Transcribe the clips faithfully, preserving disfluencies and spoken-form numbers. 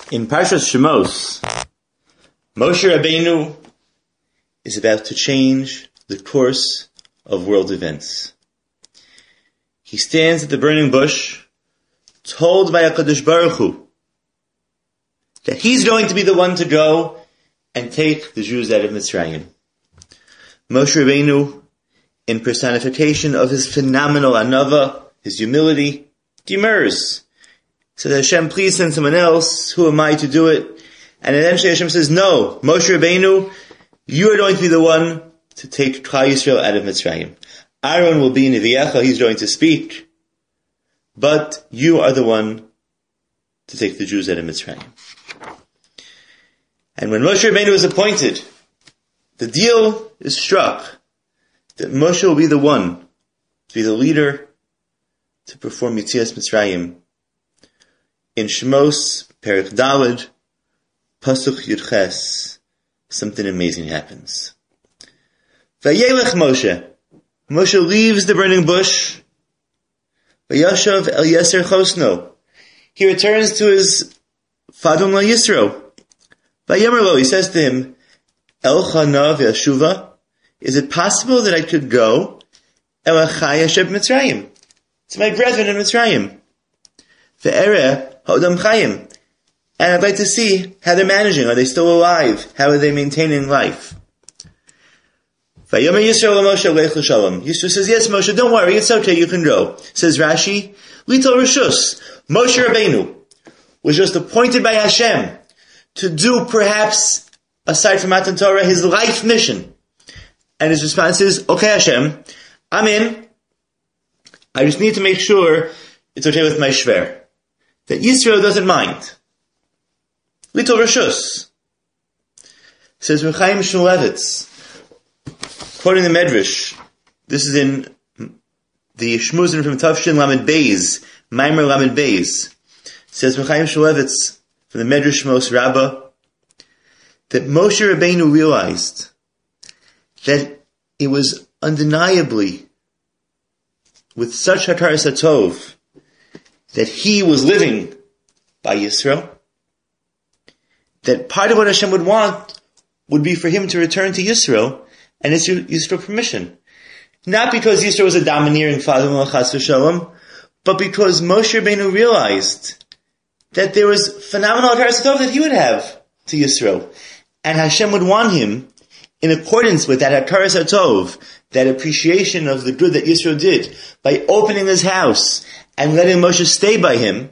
In Parshas Shemos, Moshe Rabbeinu is about to change the course of world events. He stands at the burning bush, told by HaKadosh Baruch Hu that he's going to be the one to go and take the Jews out of Mitzrayim. Moshe Rabbeinu, in personification of his phenomenal anava, his humility, demurs. So that Hashem, please send someone else. Who am I to do it? And eventually Hashem says, no, Moshe Rabbeinu, you are going to be the one to take Klal Yisrael out of Mitzrayim. Aaron will be Nevi'echa, he's going to speak. But you are the one to take the Jews out of Mitzrayim. And when Moshe Rabbeinu was appointed, the deal is struck that Moshe will be the one to be the leader to perform Yetzias Mitzrayim. In Shemos, Perek Daled, Pasuk Yud Ches, something amazing happens. Vayelech Moshe. Moshe leaves the burning bush. Vayashav Eliezer Chosno. He returns to his father-in-law Yisro. Vayemer lo, he says to him, El Chana v'Yashuva, is it possible that I could go El Achaya Sheb Mitzrayim, to my brethren in Mitzrayim? Ve'ereh Hodam Chayim. And I'd like to see how they're managing. Are they still alive? How are they maintaining life? Vayomer Yisro Moshe Lech L'Shalom. Yisro says, yes, Moshe, don't worry, it's okay, you can go. Says Rashi, Litol Rishus. Moshe Rabbeinu was just appointed by Hashem to do perhaps, aside from Matan Torah, his life mission. And his response is, okay Hashem, I'm in. I just need to make sure it's okay with my shver. That Yisro doesn't mind. Little Rishus. Says Rechaim Shmulevitz, quoting the Medrash, this is in the Shmuzin from Tavshin Lamed Beis, Maimer Lamed Beis. Says Rechaim Shmulevitz from the Medrash Shmos Rabbah, that Moshe Rabbeinu realized that it was undeniably with such Hakaras HaTov that he was living by Yisro, that part of what Hashem would want would be for him to return to Yisro and it's Yisro permission. Not because Yisro was a domineering father-in-law chas v'shalom, but because Moshe Rabbeinu realized that there was phenomenal Hakaras HaTov that he would have to Yisro. And Hashem would want him, in accordance with that Hakaras HaTov, that appreciation of the good that Yisro did, by opening his house and letting Moshe stay by him,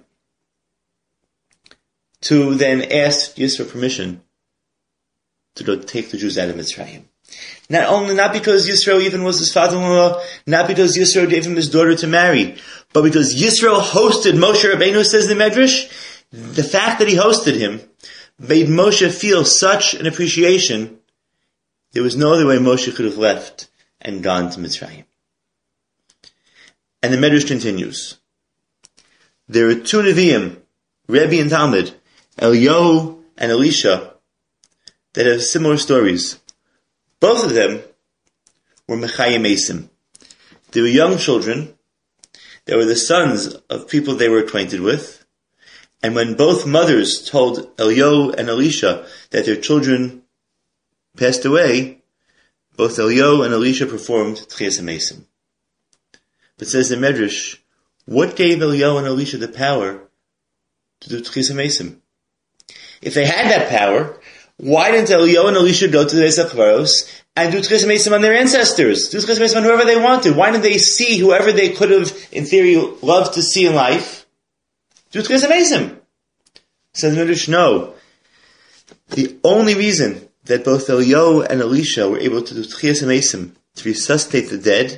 to then ask Yisro permission to go take the Jews out of Mitzrayim. Not only, not because Yisro even was his father-in-law, not because Yisro gave him his daughter to marry, but because Yisro hosted Moshe Rabbeinu, says the Medrash, the fact that he hosted him made Moshe feel such an appreciation, there was no other way Moshe could have left and gone to Mitzrayim. And the Medrash continues. There are two Nevi'im, Rebbe and Talmud, Eliyahu and Elisha, that have similar stories. Both of them were Mechayim Eisim. They were young children. They were the sons of people they were acquainted with. And when both mothers told Eliyahu and Elisha that their children passed away, both Eliyahu and Elisha performed Tchias HaMeisim. But says the Medrash, what gave Eliyahu and Elisha the power to do Tchias HaMeisim? If they had that power, why didn't Eliyahu and Elisha go to the Beis HaKvaros and do Tchias HaMeisim on their ancestors? Do Tchias HaMeisim on whoever they wanted? Why didn't they see whoever they could have, in theory, loved to see in life? Do Tchias HaMeisim. Says the Medrash, no. The only reason that both Eliyahu and Elisha were able to do Tchias HaMeisim, to resuscitate the dead,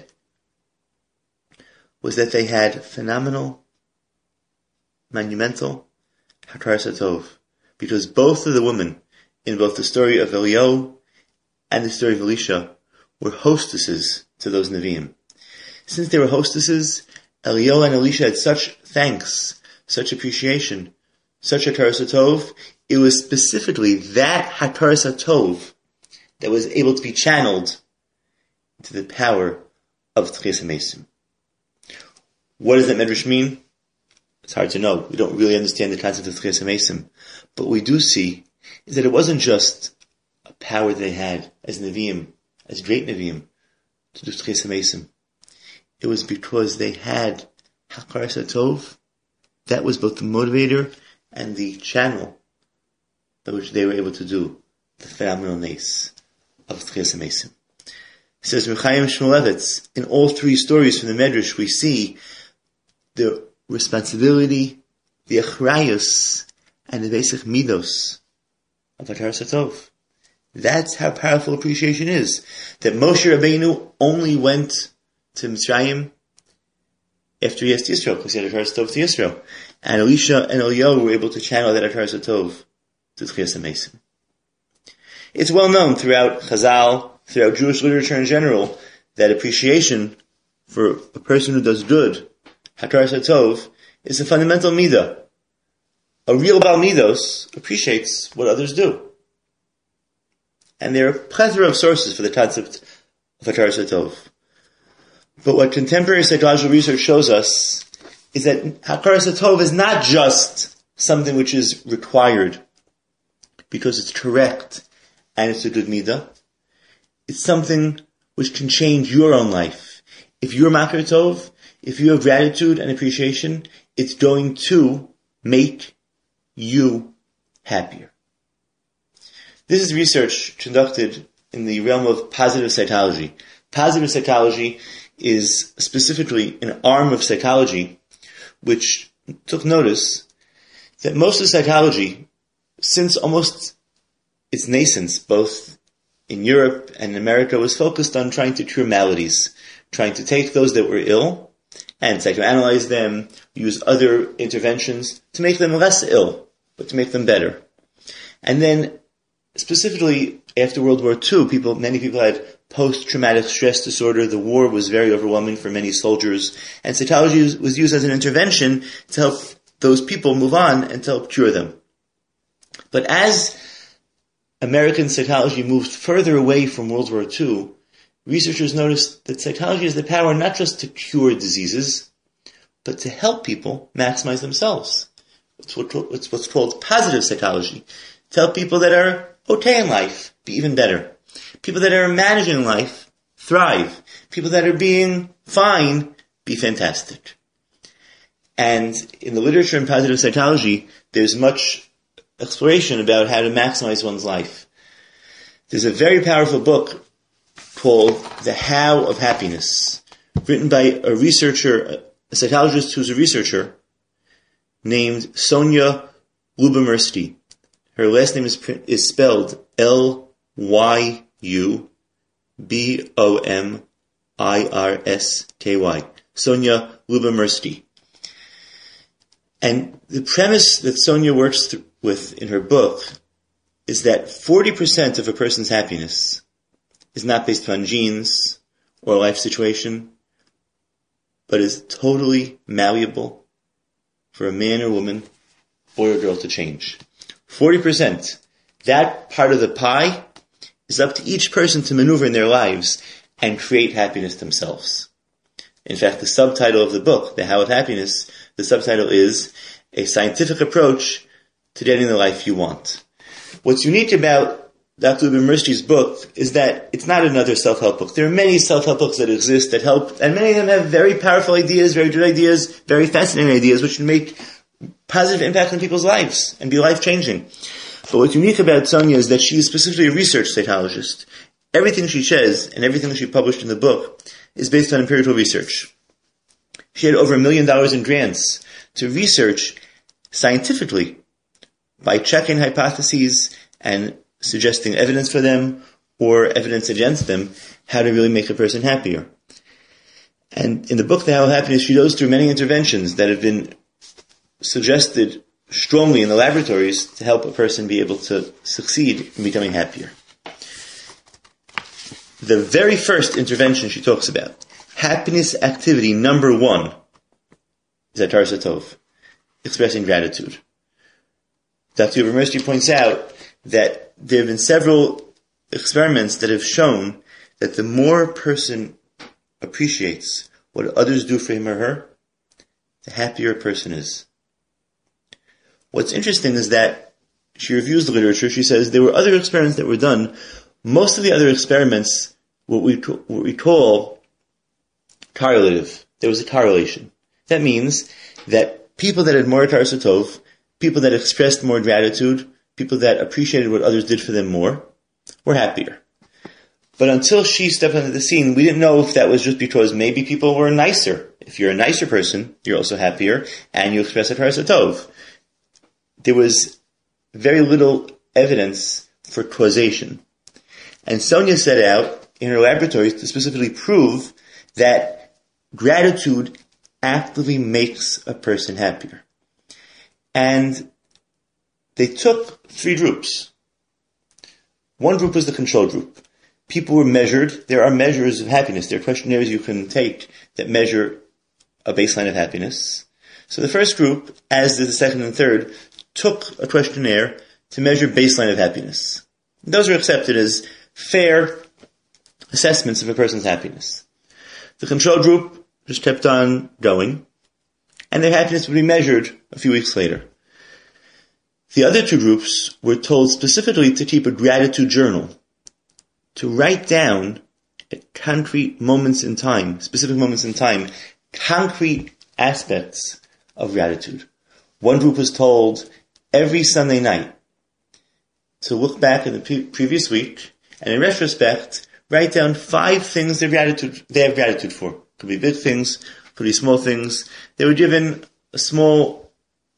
was that they had phenomenal, monumental Hakaras HaTov. Because both of the women, in both the story of Eliyahu and the story of Elisha, were hostesses to those Nevi'im. Since they were hostesses, Eliyahu and Elisha had such thanks, such appreciation, such Hakaras HaTov. It was specifically that Hakaras HaTov that was able to be channeled into the power of Tchias HaMeisim. What does that Medrash mean? It's hard to know. We don't really understand the concept of Tchias HaMesim. But what we do see is that it wasn't just a power they had as Nevi'im, as great Nevi'im, to do Tchias HaMesim. It was because they had Hakaras HaTov. That was both the motivator and the channel by which they were able to do the phenomenal nace of Tchias HaMesim. It says Mechaim Shmulevitz, in all three stories from the Medrash, we see the responsibility, the achrayus, and the basic midos of Hakaras HaTov. That's how powerful appreciation is. That Moshe Rabbeinu only went to Mitzrayim after he asked Yisrael, because he had Hakaras HaTov to Yisrael. And Elisha and Eliyahu were able to channel that Hakaras HaTov to Tchias HaMesim. It's well known throughout Chazal, throughout Jewish literature in general, that appreciation for a person who does good, Hakaras HaTov, is a fundamental midah. A real Baal Midos appreciates what others do. And there are a plethora of sources for the concept of Hakaras HaTov. But what contemporary psychological research shows us is that Hakaras HaTov is not just something which is required because it's correct and it's a good midah. It's something which can change your own life. If you're Makar Tov, if you have gratitude and appreciation, it's going to make you happier. This is research conducted in the realm of positive psychology. Positive psychology is specifically an arm of psychology which took notice that most of psychology, since almost its nascence, both in Europe and in America, was focused on trying to cure maladies, trying to take those that were ill and psychoanalyze them, use other interventions to make them less ill, but to make them better. And then, specifically after World War Two, people, many people had post-traumatic stress disorder. The war was very overwhelming for many soldiers, and psychology was used as an intervention to help those people move on and to help cure them. But as American psychology moved further away from World War Two, researchers noticed that psychology has the power not just to cure diseases, but to help people maximize themselves. It's, what, it's what's called positive psychology. To help people that are okay in life be even better. People that are managing life thrive. People that are being fine be fantastic. And in the literature in positive psychology, there's much exploration about how to maximize one's life. There's a very powerful book called The How of Happiness, written by a researcher, a psychologist who's a researcher, named Sonia Lyubomirsky. Her last name is, is spelled L Y U B O M I R S K Y. Sonia Lyubomirsky. And the premise that Sonia works th- with in her book is that forty percent of a person's happiness is not based on genes or life situation, but is totally malleable for a man or woman, boy or girl to change. forty percent. That part of the pie is up to each person to maneuver in their lives and create happiness themselves. In fact, the subtitle of the book, The How of Happiness, the subtitle is A Scientific Approach to Getting the Life You Want. What's unique about Doctor Lyubomirsky's book is that it's not another self-help book. There are many self-help books that exist that help, and many of them have very powerful ideas, very good ideas, very fascinating ideas, which can make positive impact on people's lives and be life-changing. But what's unique about Sonia is that she is specifically a research psychologist. Everything she says and everything that she published in the book is based on empirical research. She had over a million dollars in grants to research scientifically by checking hypotheses and suggesting evidence for them or evidence against them, how to really make a person happier. And in the book, The How of Happiness, she goes through many interventions that have been suggested strongly in the laboratories to help a person be able to succeed in becoming happier. The very first intervention she talks about, happiness activity number one, is Hakaras HaTov, expressing gratitude. Doctor Lyubomirsky points out that there have been several experiments that have shown that the more a person appreciates what others do for him or her, the happier a person is. What's interesting is that she reviews the literature. She says there were other experiments that were done. Most of the other experiments, what we, what we call correlative. There was a correlation. That means that people that had more Hataras Hatov, people that expressed more gratitude, people that appreciated what others did for them more, were happier. But until she stepped onto the scene, we didn't know if that was just because maybe people were nicer. If you're a nicer person, you're also happier, and you express Hataras Hatov. There was very little evidence for causation. And Sonia set out in her laboratory to specifically prove that gratitude actively makes a person happier. And they took three groups. One group was the control group. People were measured. There are measures of happiness. There are questionnaires you can take that measure a baseline of happiness. So the first group, as did the second and third, took a questionnaire to measure baseline of happiness. Those are accepted as fair assessments of a person's happiness. The control group just kept on going, and their happiness would be measured a few weeks later. The other two groups were told specifically to keep a gratitude journal, to write down at concrete moments in time, specific moments in time, concrete aspects of gratitude. One group was told every Sunday night to look back at the pre- previous week and in retrospect write down five things they gratitude they have gratitude for. Could be big things, could be small things. They were given a small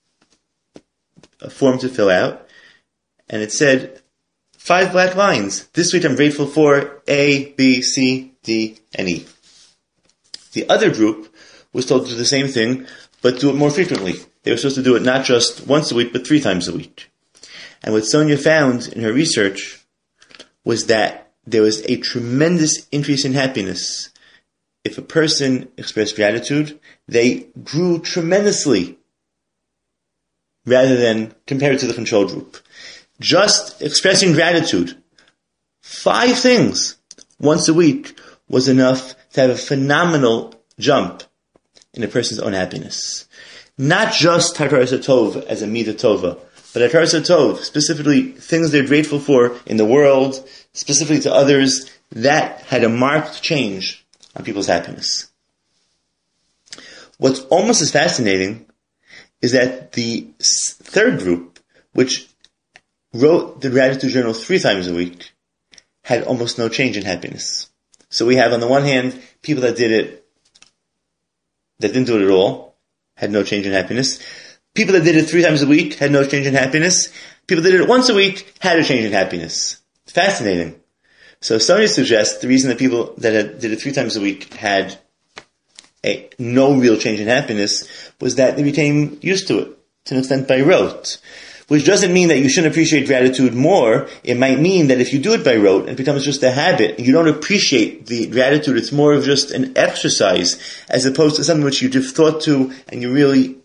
a form to fill out, and it said five black lines. This week I'm grateful for A, B, C, D, and E. The other group was told to do the same thing, but do it more frequently. They were supposed to do it not just once a week, but three times a week. And what Sonia found in her research was that there was a tremendous increase in happiness. If a person expressed gratitude, they grew tremendously rather than compared to the control group. Just expressing gratitude, five things once a week, was enough to have a phenomenal jump in a person's own happiness. Not just Hataras Hatov as a Midah Tova, but Hataras Hatov, specifically things they're grateful for in the world, specifically to others, that had a marked change on people's happiness. What's almost as fascinating is that the third group, which wrote the gratitude journal three times a week, had almost no change in happiness. So we have, on the one hand, people that did it, that didn't do it at all, had no change in happiness. People that did it three times a week had no change in happiness. People that did it once a week had a change in happiness. It's fascinating. So Sonia suggests the reason that people that had, did it three times a week had a no real change in happiness was that they became used to it, to an extent by rote. Which doesn't mean that you shouldn't appreciate gratitude more. It might mean that if you do it by rote, it becomes just a habit. You don't appreciate the gratitude. It's more of just an exercise, as opposed to something which you give thought to and you really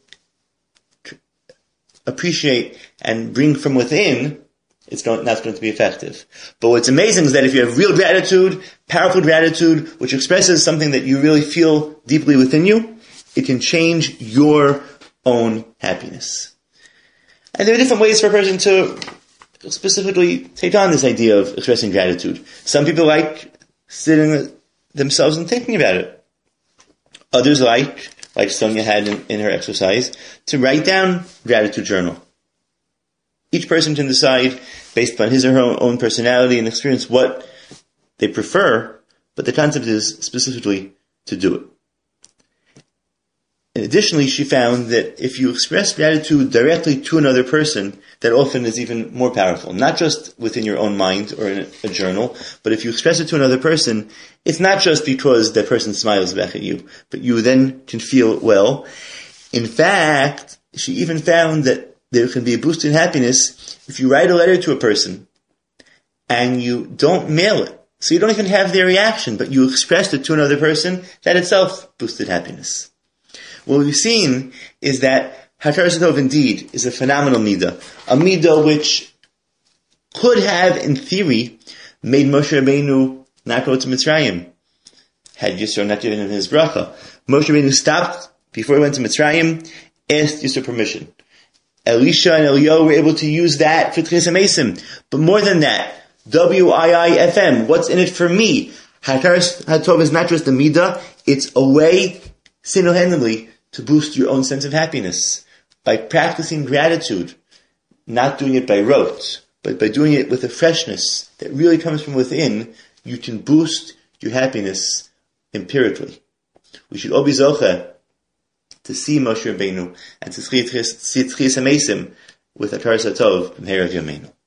appreciate and bring from within. It's not going to be effective. But what's amazing is that if you have real gratitude, powerful gratitude, which expresses something that you really feel deeply within you, it can change your own happiness. And there are different ways for a person to specifically take on this idea of expressing gratitude. Some people like sitting themselves and thinking about it. Others like, like Sonia had in, in her exercise, to write down gratitude journal. Each person can decide, based upon his or her own personality and experience, what they prefer, but the concept is specifically to do it. And additionally, she found that if you express gratitude directly to another person, that often is even more powerful. Not just within your own mind or in a journal, but if you express it to another person, it's not just because that person smiles back at you, but you then can feel well. In fact, she even found that there can be a boost in happiness if you write a letter to a person and you don't mail it. So you don't even have their reaction, but you expressed it to another person. That itself boosted happiness. What we've seen is that Hataras Hatov indeed is a phenomenal midah, a midah which could have, in theory, made Moshe Rabbeinu not go to Mitzrayim, had Yisro not given him his bracha. Moshe Rabbeinu stopped before he went to Mitzrayim, asked Yisro permission. Elisha and Eliyahu were able to use that for Tchias HaMesim. But more than that, W I I F M, what's in it for me? Hataras HaTov is not just a midah, it's a way, single-handedly, to boost your own sense of happiness. By practicing gratitude, not doing it by rote, but by doing it with a freshness that really comes from within, you can boost your happiness empirically. We should all be zocheh to see Moshe Rabbeinu and to see Tchias HaMesim with Hataras HaTov from Herav Yameinu.